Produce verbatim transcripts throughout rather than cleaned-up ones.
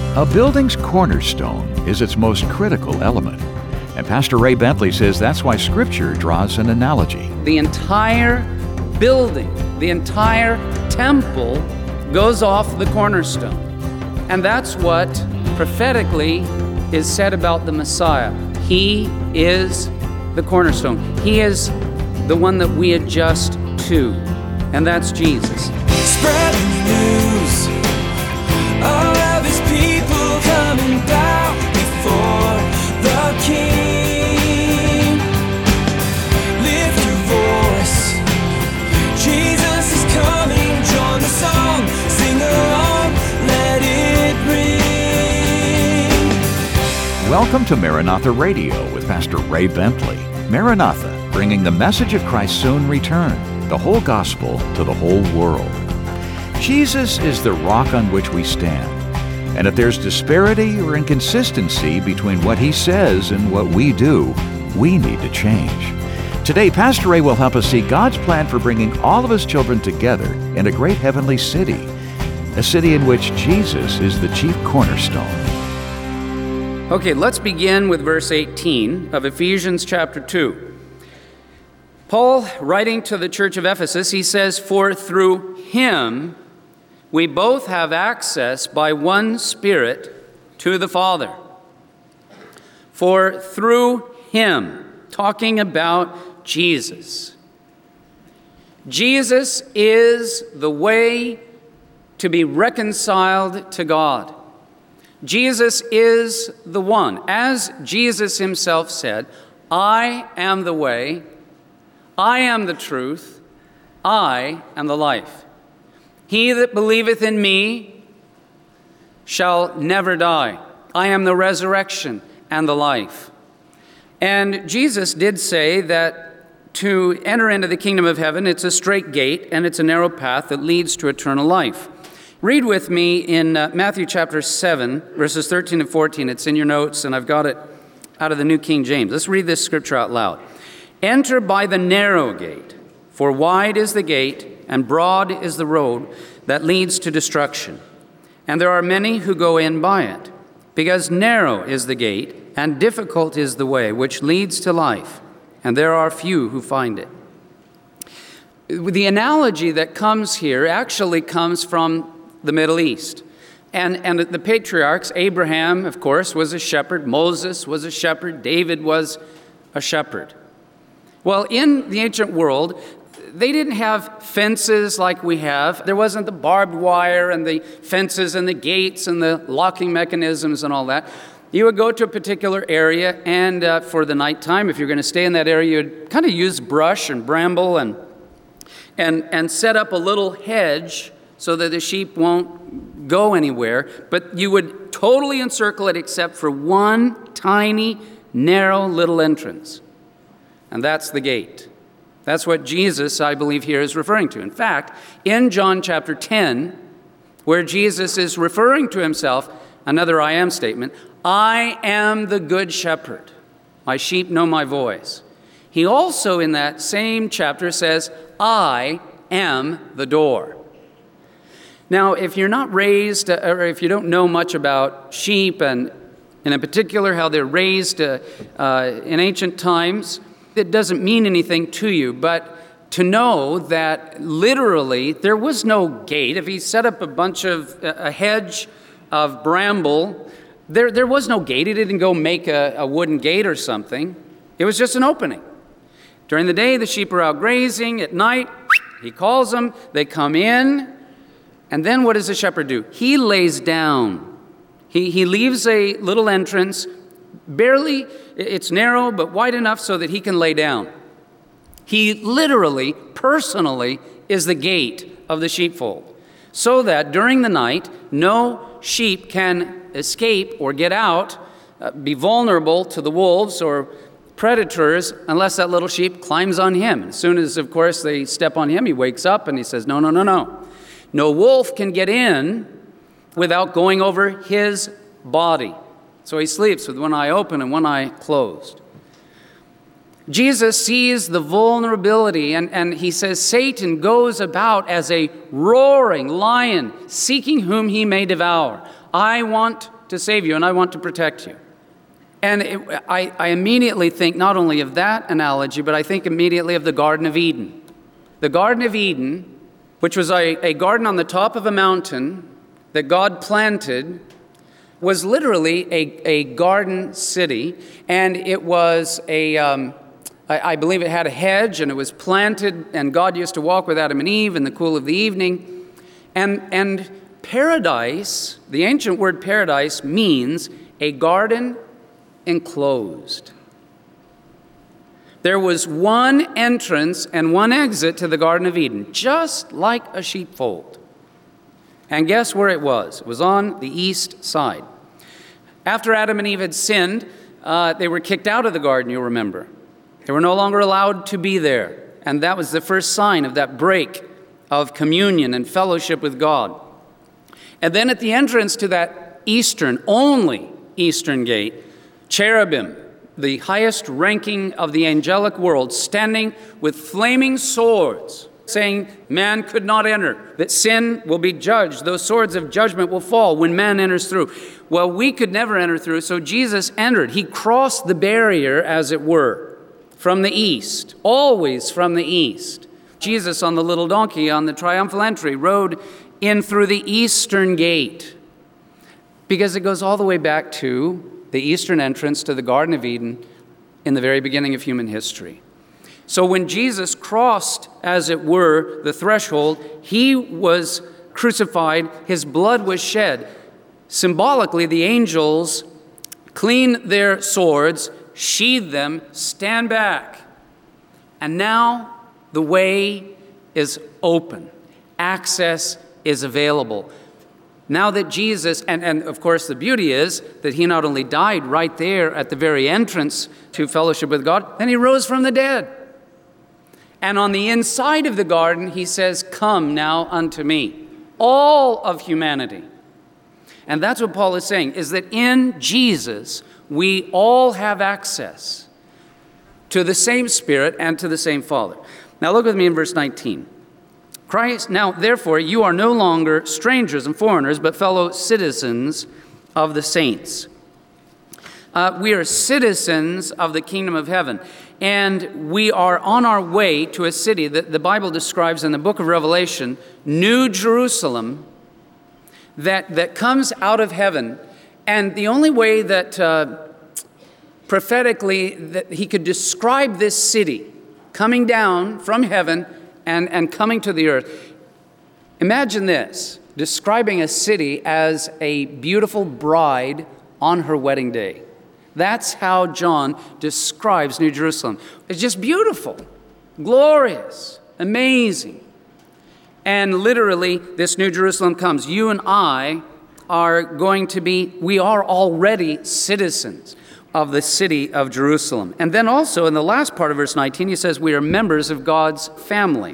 A building's cornerstone is its most critical element. And Pastor Ray Bentley says that's why Scripture draws an analogy. The entire building, the entire temple goes off the cornerstone. And that's what prophetically is said about the Messiah. He is the cornerstone. He is the one that we adjust to. And that's Jesus. Spread the news. All of his people coming down before the King. Lift your voice. Jesus is coming. Join the song. Sing along. Let it ring. Welcome to Maranatha Radio with Pastor Ray Bentley. Maranatha, bringing the message of Christ's soon return, the whole gospel to the whole world. Jesus is the rock on which we stand. And if there's disparity or inconsistency between what he says and what we do, we need to change. Today, Pastor Ray will help us see God's plan for bringing all of his children together in a great heavenly city, a city in which Jesus is the chief cornerstone. Okay, let's begin with verse eighteen of Ephesians chapter two. Paul, writing to the church of Ephesus, he says, "For through him we both have access by one Spirit to the Father." For through him, talking about Jesus. Jesus is the way to be reconciled to God. Jesus is the one. As Jesus himself said, "I am the way, I am the truth, I am the life. He that believeth in me shall never die. I am the resurrection and the life." And Jesus did say that to enter into the kingdom of heaven, it's a straight gate and it's a narrow path that leads to eternal life. Read with me in uh, Matthew chapter seven, verses thirteen and fourteen. It's in your notes, and I've got it out of the New King James. Let's read this scripture out loud. "Enter by the narrow gate, for wide is the gate, and broad is the road that leads to destruction. And there are many who go in by it. Because narrow is the gate, and difficult is the way which leads to life, and there are few who find it." The analogy that comes here actually comes from the Middle East. And, and the patriarchs, Abraham, of course, was a shepherd. Moses was a shepherd. David was a shepherd. Well, in the ancient world, they didn't have fences like we have. There wasn't the barbed wire and the fences and the gates and the locking mechanisms and all that. You would go to a particular area, and uh, for the nighttime, if you're going to stay in that area, you'd kind of use brush and bramble and, and, and set up a little hedge so that the sheep won't go anywhere. But you would totally encircle it except for one tiny, narrow little entrance. And that's the gate. That's what Jesus, I believe, here is referring to. In fact, in John chapter ten, where Jesus is referring to himself, another I am statement, "I am the good shepherd. My sheep know my voice." He also, in that same chapter, says, "I am the door." Now, if you're not raised, or if you don't know much about sheep, and, and in particular how they're raised uh, uh, in ancient times, it doesn't mean anything to you, but to know that literally there was no gate. If he set up a bunch of, a hedge of bramble, there, there was no gate. He didn't go make a, a wooden gate or something. It was just an opening. During the day, the sheep are out grazing. At night, he calls them. They come in. And then what does the shepherd do? He lays down. He, he leaves a little entrance, barely, it's narrow, but wide enough so that he can lay down. He literally, personally, is the gate of the sheepfold, so that during the night, no sheep can escape or get out, uh, be vulnerable to the wolves or predators, unless that little sheep climbs on him. As soon as, of course, they step on him, he wakes up and he says, no, no, no, no. No wolf can get in without going over his body. So he sleeps with one eye open and one eye closed. Jesus sees the vulnerability, and, and he says Satan goes about as a roaring lion, seeking whom he may devour. I want to save you, and I want to protect you. And it, I, I immediately think not only of that analogy, but I think immediately of the Garden of Eden. The Garden of Eden, which was a, a garden on the top of a mountain that God planted, was literally a, a garden city, and it was a, um, I, I believe it had a hedge, and it was planted, and God used to walk with Adam and Eve in the cool of the evening. And, and paradise, the ancient word paradise, means a garden enclosed. There was one entrance and one exit to the Garden of Eden, just like a sheepfold. And guess where it was? It was on the east side. After Adam and Eve had sinned, uh, they were kicked out of the garden, you'll remember. They were no longer allowed to be there. And that was the first sign of that break of communion and fellowship with God. And then at the entrance to that eastern, only eastern gate, cherubim, the highest ranking of the angelic world, standing with flaming swords, saying man could not enter, that sin will be judged. Those swords of judgment will fall when man enters through. Well, we could never enter through, so Jesus entered. He crossed the barrier, as it were, from the east, always from the east. Jesus on the little donkey on the triumphal entry rode in through the eastern gate, because it goes all the way back to the eastern entrance to the Garden of Eden in the very beginning of human history. So when Jesus crossed, as it were, the threshold, he was crucified, his blood was shed. Symbolically, the angels clean their swords, sheathe them, stand back. And now the way is open. Access is available. Now that Jesus, and, and of course the beauty is that he not only died right there at the very entrance to fellowship with God, then he rose from the dead. And on the inside of the garden, he says, come now unto me, all of humanity. And that's what Paul is saying, is that in Jesus, we all have access to the same Spirit and to the same Father. Now look with me in verse nineteen. Christ, now therefore you are no longer strangers and foreigners, but fellow citizens of the saints. Uh, we are citizens of the kingdom of heaven, and we are on our way to a city that the Bible describes in the book of Revelation, New Jerusalem, that, that comes out of heaven. And the only way that uh, prophetically that he could describe this city coming down from heaven And, and coming to the earth. Imagine this, describing a city as a beautiful bride on her wedding day. That's how John describes New Jerusalem. It's just beautiful, glorious, amazing. And literally, this New Jerusalem comes. You and I are going to be, we are already citizens of the city of Jerusalem. And then also in the last part of verse nineteen, he says we are members of God's family.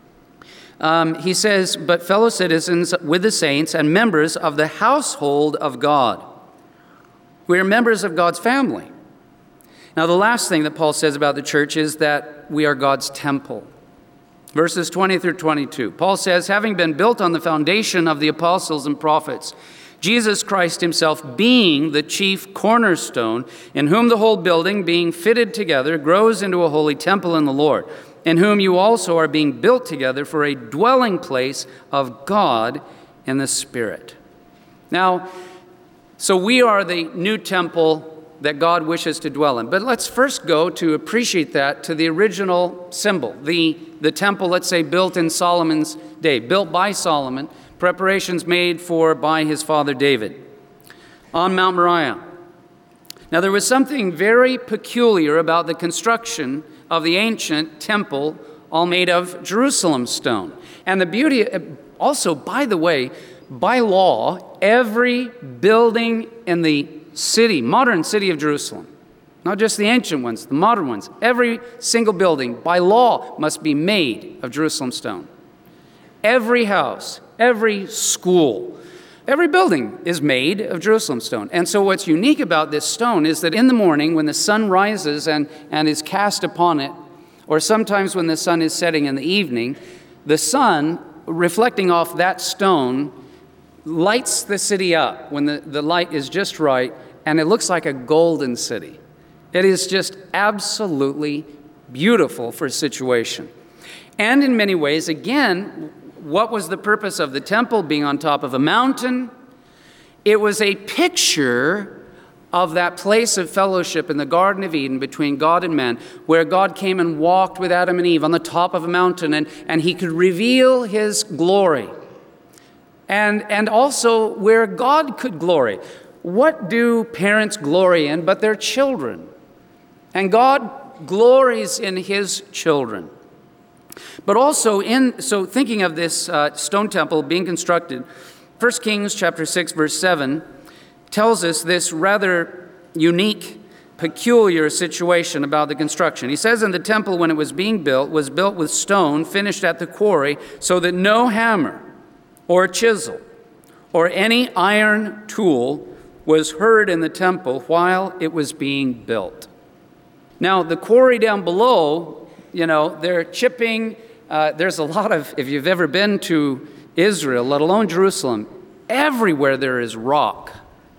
Um, he says, but fellow citizens with the saints and members of the household of God. We are members of God's family. Now the last thing that Paul says about the church is that we are God's temple. Verses twenty through twenty-two. Paul says, having been built on the foundation of the apostles and prophets, Jesus Christ himself being the chief cornerstone, in whom the whole building, being fitted together, grows into a holy temple in the Lord, in whom you also are being built together for a dwelling place of God in the Spirit. Now, so we are the new temple that God wishes to dwell in. But let's first go to appreciate that to the original symbol, the, the temple, let's say, built in Solomon's day, built by Solomon, preparations made for by his father David on Mount Moriah. Now there was something very peculiar about the construction of the ancient temple, all made of Jerusalem stone. And the beauty, also, by the way, by law, every building in the city, modern city of Jerusalem, not just the ancient ones, the modern ones, every single building by law must be made of Jerusalem stone. Every house, every school, every building is made of Jerusalem stone. And so what's unique about this stone is that in the morning when the sun rises and, and is cast upon it, or sometimes when the sun is setting in the evening, the sun reflecting off that stone lights the city up when the, the light is just right, and it looks like a golden city. It is just absolutely beautiful for a situation. And in many ways, again, what was the purpose of the temple being on top of a mountain? It was a picture of that place of fellowship in the Garden of Eden between God and man, where God came and walked with Adam and Eve on the top of a mountain, and, and he could reveal his glory. And, and also where God could glory. What do parents glory in but their children? And God glories in his children. But also in, so thinking of this uh, stone temple being constructed, First Kings chapter six, verse seven, tells us this rather unique, peculiar situation about the construction. He says, "And the temple, when it was being built, was built with stone finished at the quarry, so that no hammer or chisel or any iron tool was heard in the temple while it was being built." Now, the quarry down below, you know, they're chipping. Uh, there's a lot of, if you've ever been to Israel, let alone Jerusalem, everywhere there is rock.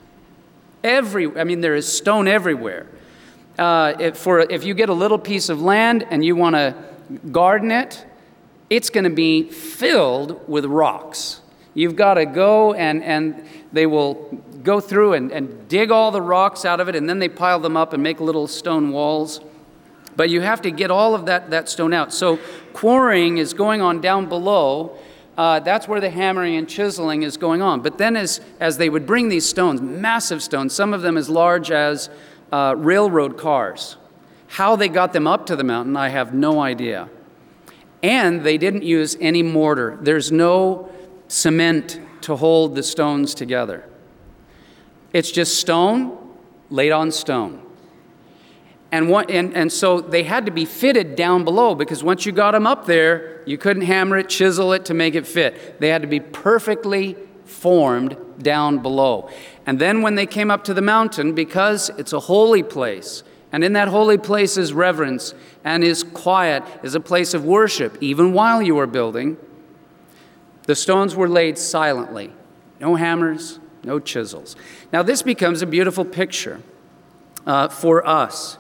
Every, I mean, there is stone everywhere. Uh, if, for, if you get a little piece of land and you want to garden it, it's going to be filled with rocks. You've got to go and, and they will go through and, and dig all the rocks out of it, and then they pile them up and make little stone walls. But you have to get all of that, that stone out. So quarrying is going on down below. Uh, that's where the hammering and chiseling is going on. But then as, as they would bring these stones, massive stones, some of them as large as uh, railroad cars, how they got them up to the mountain, I have no idea. And they didn't use any mortar. There's no cement to hold the stones together. It's just stone laid on stone. And, what, and, and so they had to be fitted down below, because once you got them up there, you couldn't hammer it, chisel it to make it fit. They had to be perfectly formed down below. And then when they came up to the mountain, because it's a holy place, and in that holy place is reverence and is quiet, is a place of worship, even while you are building, the stones were laid silently. No hammers, no chisels. Now this becomes a beautiful picture uh, for us.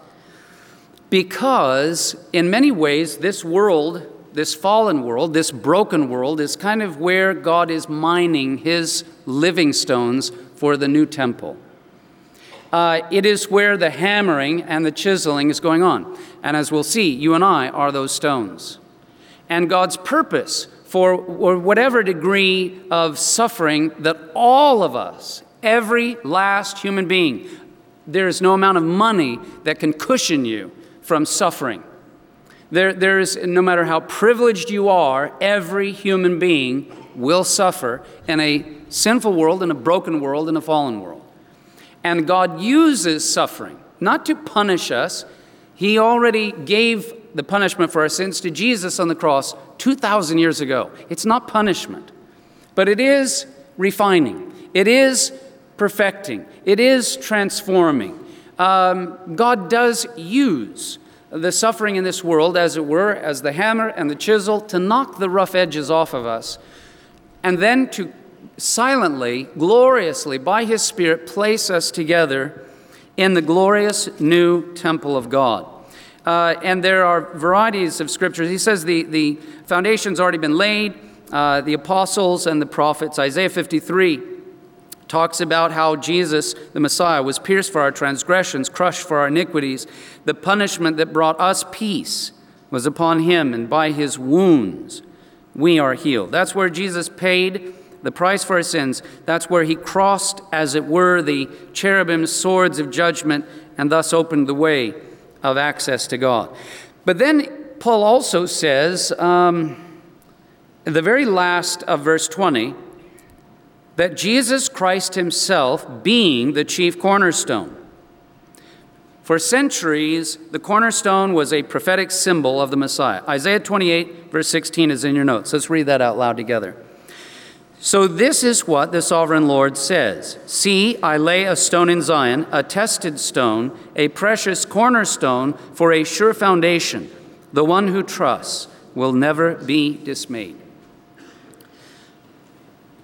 Because in many ways, this world, this fallen world, this broken world is kind of where God is mining his living stones for the new temple. Uh, it is where the hammering and the chiseling is going on. And as we'll see, you and I are those stones. And God's purpose for whatever degree of suffering that all of us, every last human being, there is no amount of money that can cushion you from suffering. There, there is, no matter how privileged you are, every human being will suffer in a sinful world, in a broken world, in a fallen world. And God uses suffering, not to punish us. He already gave the punishment for our sins to Jesus on the cross two thousand years ago. It's not punishment, but it is refining. It is perfecting. It is transforming. Um, God does use the suffering in this world, as it were, as the hammer and the chisel, to knock the rough edges off of us, and then to silently, gloriously, by his Spirit, place us together in the glorious new temple of God. Uh, and there are varieties of scriptures. He says the, the foundation's already been laid, uh, the apostles and the prophets. Isaiah fifty-three talks about how Jesus, the Messiah, was pierced for our transgressions, crushed for our iniquities. The punishment that brought us peace was upon him, and by his wounds we are healed. That's where Jesus paid the price for our sins. That's where he crossed, as it were, the cherubim's swords of judgment, and thus opened the way of access to God. But then Paul also says, um, in the very last of verse twenty, that Jesus Christ himself being the chief cornerstone. For centuries, the cornerstone was a prophetic symbol of the Messiah. Isaiah twenty-eight, verse sixteen is in your notes. Let's read that out loud together. So this is what the sovereign Lord says. See, I lay a stone in Zion, a tested stone, a precious cornerstone for a sure foundation. The one who trusts will never be dismayed.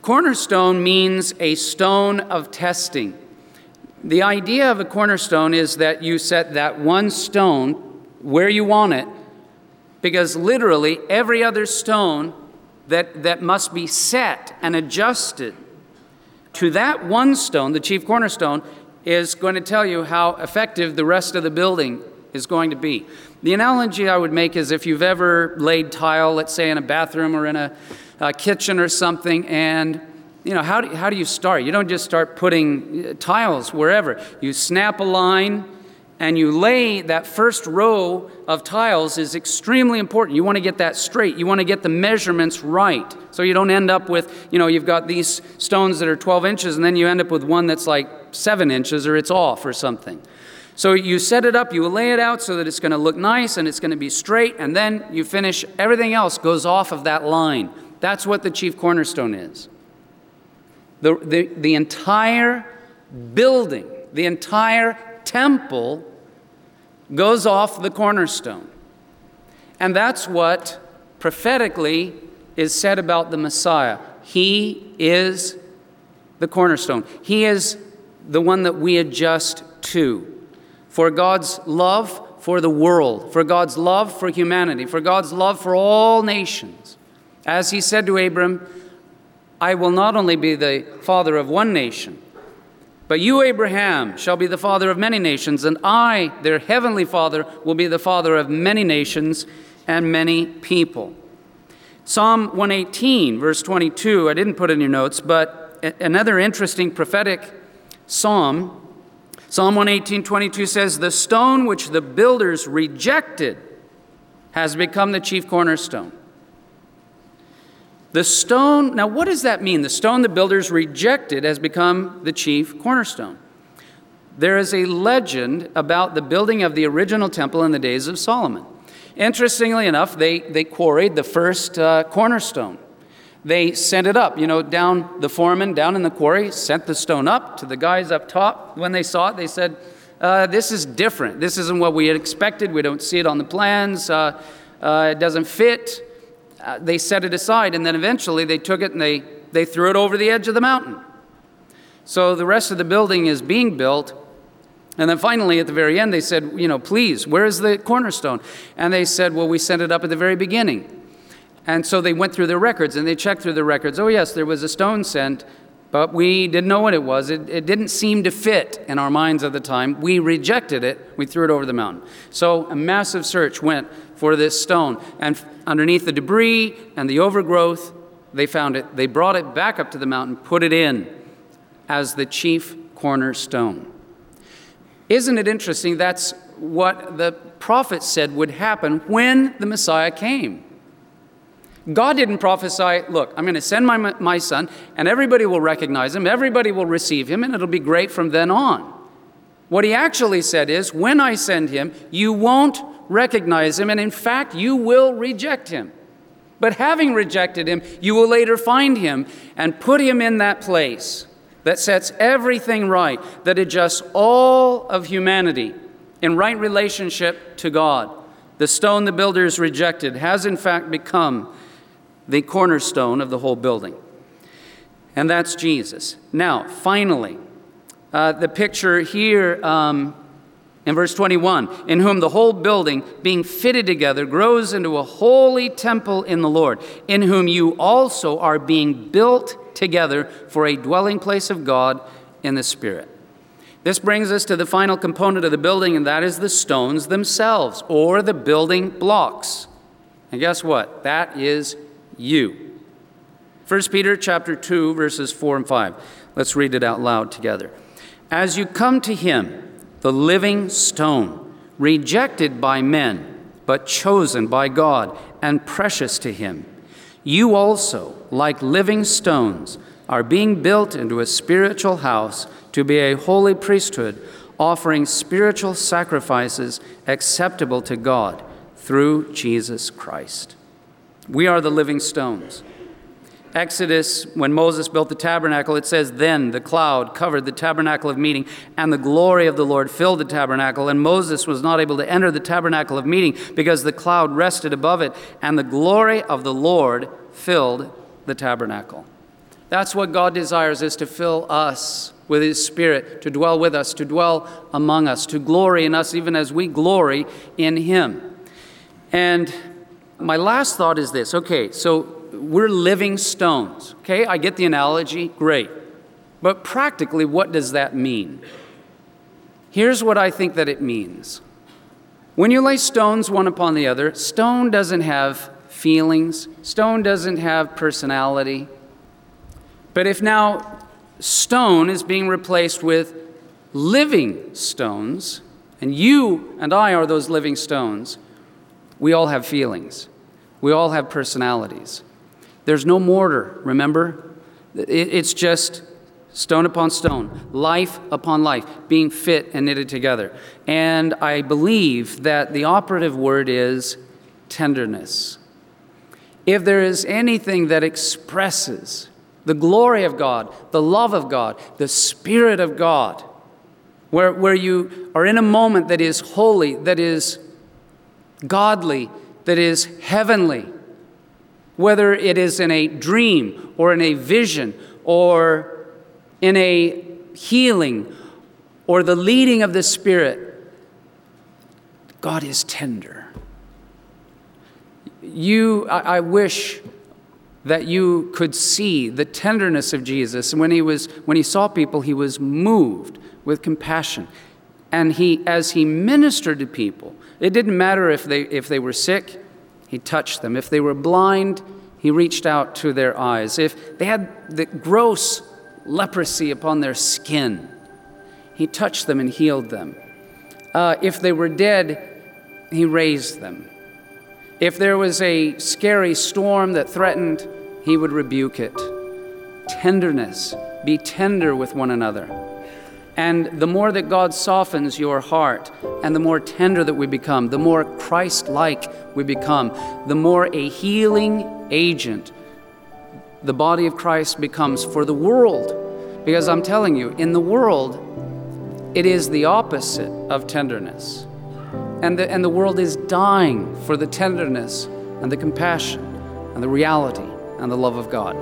cornerstone means a stone of testing. The idea of a cornerstone is that you set that one stone where you want it, because literally every other stone that, that must be set and adjusted to that one stone, the chief cornerstone, is going to tell you how effective the rest of the building is going to be. The analogy I would make is if you've ever laid tile, let's say in a bathroom or in a, a kitchen or something, and you know, how do, how do you start? You don't just start putting tiles wherever. You snap a line and you lay that first row of tiles is extremely important. You want to get that straight. You want to get the measurements right. So you don't end up with, you know, you've got these stones that are twelve inches and then you end up with one that's like seven inches or it's off or something. So you set it up, you lay it out so that it's going to look nice and it's going to be straight, and then you finish, everything else goes off of that line. That's what the chief cornerstone is. The, the, the entire building, the entire temple goes off the cornerstone. And that's what prophetically is said about the Messiah. He is the cornerstone. He is the one that we adjust to. For God's love for the world, for God's love for humanity, for God's love for all nations. As he said to Abram, I will not only be the father of one nation, but you, Abraham, shall be the father of many nations, and I, their heavenly Father, will be the father of many nations and many people. Psalm one eighteen, verse twenty-two, I didn't put in your notes, but another interesting prophetic psalm, Psalm one eighteen, twenty-two says, the stone which the builders rejected has become the chief cornerstone. The stone, now what does that mean? The stone the builders rejected has become the chief cornerstone. There is a legend about the building of the original temple in the days of Solomon. Interestingly enough, they, they quarried the first uh, cornerstone. They sent it up, you know, down, the foreman down in the quarry sent the stone up to the guys up top. When they saw it, they said, uh, this is different. This isn't what we had expected. We don't see it on the plans. Uh, uh, it doesn't fit. Uh, they set it aside, and then eventually they took it and they, they threw it over the edge of the mountain. So the rest of the building is being built, and then finally at the very end they said, you know, please, where is the cornerstone? And they said, well, we sent it up at the very beginning. And so they went through their records, and they checked through their records. Oh yes, there was a stone sent, but we didn't know what it was. It, it didn't seem to fit in our minds at the time. We rejected it. We threw it over the mountain. So a massive search went for this stone. And underneath the debris and the overgrowth, they found it. They brought it back up to the mountain, put it in as the chief cornerstone. Isn't it interesting? That's what the prophet said would happen when the Messiah came. God didn't prophesy, look, I'm going to send my, my son, and everybody will recognize him, everybody will receive him, and it'll be great from then on. What he actually said is, when I send him, you won't recognize him, and in fact, you will reject him. But having rejected him, you will later find him and put him in that place that sets everything right, that adjusts all of humanity in right relationship to God. The stone the builders rejected has in fact become the cornerstone of the whole building. And that's Jesus. Now, finally, uh, the picture here um, in verse twenty-one, in whom the whole building, being fitted together, grows into a holy temple in the Lord, in whom you also are being built together for a dwelling place of God in the Spirit. This brings us to the final component of the building, and that is the stones themselves, or the building blocks. And guess what? That is you. First Peter chapter two, verses four and five. Let's read it out loud together. As you come to him, the living stone, rejected by men, but chosen by God and precious to him, you also, like living stones, are being built into a spiritual house to be a holy priesthood, offering spiritual sacrifices acceptable to God through Jesus Christ. We are the living stones. Exodus, when Moses built the tabernacle, it says, then the cloud covered the tabernacle of meeting, and the glory of the Lord filled the tabernacle. And Moses was not able to enter the tabernacle of meeting because the cloud rested above it, and the glory of the Lord filled the tabernacle. That's what God desires, is to fill us with His Spirit, to dwell with us, to dwell among us, to glory in us even as we glory in Him. And my last thought is this. Okay, so we're living stones. Okay, I get the analogy. Great. But practically, what does that mean? Here's what I think that it means. When you lay stones one upon the other, stone doesn't have feelings. Stone doesn't have personality. But if now stone is being replaced with living stones, and you and I are those living stones, we all have feelings. We all have personalities. There's no mortar, remember? It's just stone upon stone, life upon life, being fit and knitted together. And I believe that the operative word is tenderness. If there is anything that expresses the glory of God, the love of God, the Spirit of God, where, where you are in a moment that is holy, that is godly, that is heavenly, whether it is in a dream or in a vision or in a healing or the leading of the Spirit, God is tender. You, I, I wish that you could see the tenderness of Jesus. And when he was, when he saw people, he was moved with compassion. And he, as he ministered to people, it didn't matter if they, if they were sick, he touched them. If they were blind, he reached out to their eyes. If they had the gross leprosy upon their skin, he touched them and healed them. Uh, if they were dead, he raised them. If there was a scary storm that threatened, he would rebuke it. Tenderness. Be tender with one another. And the more that God softens your heart, and the more tender that we become, the more Christ-like we become, the more a healing agent the body of Christ becomes for the world. Because I'm telling you, in the world, it is the opposite of tenderness. And the, and the world is dying for the tenderness and the compassion and the reality and the love of God.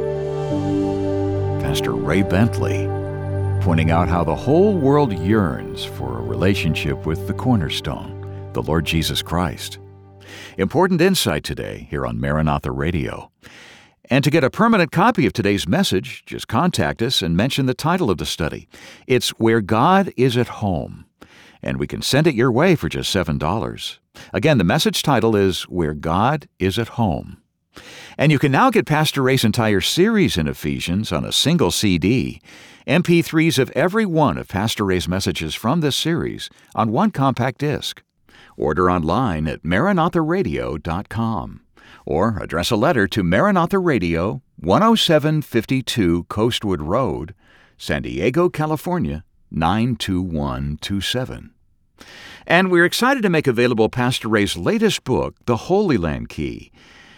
Pastor Ray Bentley, pointing out how the whole world yearns for a relationship with the cornerstone, the Lord Jesus Christ. Important insight today here on Maranatha Radio. And to get a permanent copy of today's message, just contact us and mention the title of the study. It's Where God is at Home. And we can send it your way for just seven dollars. Again, the message title is Where God is at Home. And you can now get Pastor Ray's entire series in Ephesians on a single C D, M P threes of every one of Pastor Ray's messages from this series on one compact disc. Order online at maranatha radio dot com or address a letter to Maranatha Radio, one oh seven fifty-two Coastwood Road, San Diego, California, nine two one two seven. And we're excited to make available Pastor Ray's latest book, The Holy Land Key.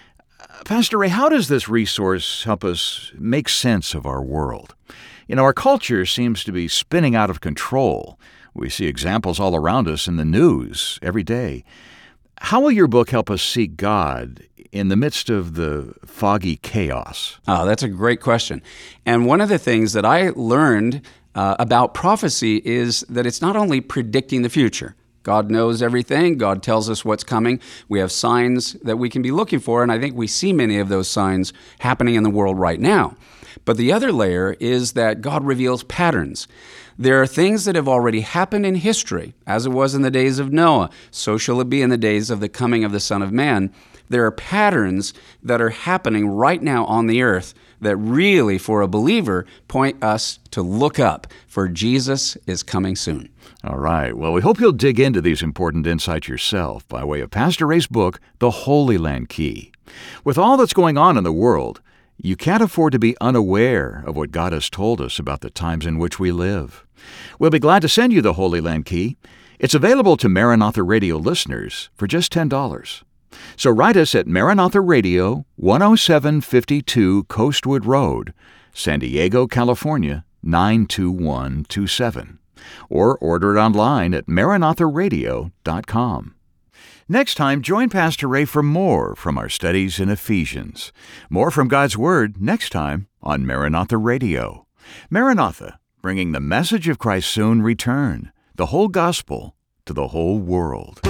Pastor Ray, how does this resource help us make sense of our world? You know, our culture seems to be spinning out of control. We see examples all around us in the news every day. How will your book help us see God in the midst of the foggy chaos? Oh, that's a great question. And one of the things that I learned uh, about prophecy is that it's not only predicting the future. God knows everything. God tells us what's coming. We have signs that we can be looking for, and I think we see many of those signs happening in the world right now. But the other layer is that God reveals patterns. There are things that have already happened in history, as it was in the days of Noah. So shall it be in the days of the coming of the Son of Man. There are patterns that are happening right now on the earth that really, for a believer, point us to look up, for Jesus is coming soon. All right. Well, we hope you'll dig into these important insights yourself by way of Pastor Ray's book, The Holy Land Key. With all that's going on in the world, you can't afford to be unaware of what God has told us about the times in which we live. We'll be glad to send you the Holy Land Key. It's available to Maranatha Radio listeners for just ten dollars. So write us at Maranatha Radio, one oh seven fifty-two Coastwood Road, San Diego, California, nine two one two seven. Or order it online at maranatha radio dot com. Next time, join Pastor Ray for more from our studies in Ephesians. More from God's Word next time on Maranatha Radio. Maranatha, bringing the message of Christ's soon return, the whole gospel to the whole world.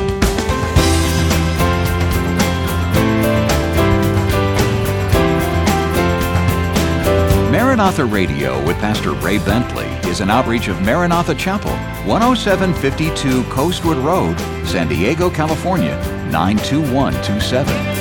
Maranatha Radio with Pastor Ray Bentley is an outreach of Maranatha Chapel, one oh seven fifty-two Coastwood Road, San Diego, California, nine two one two seven.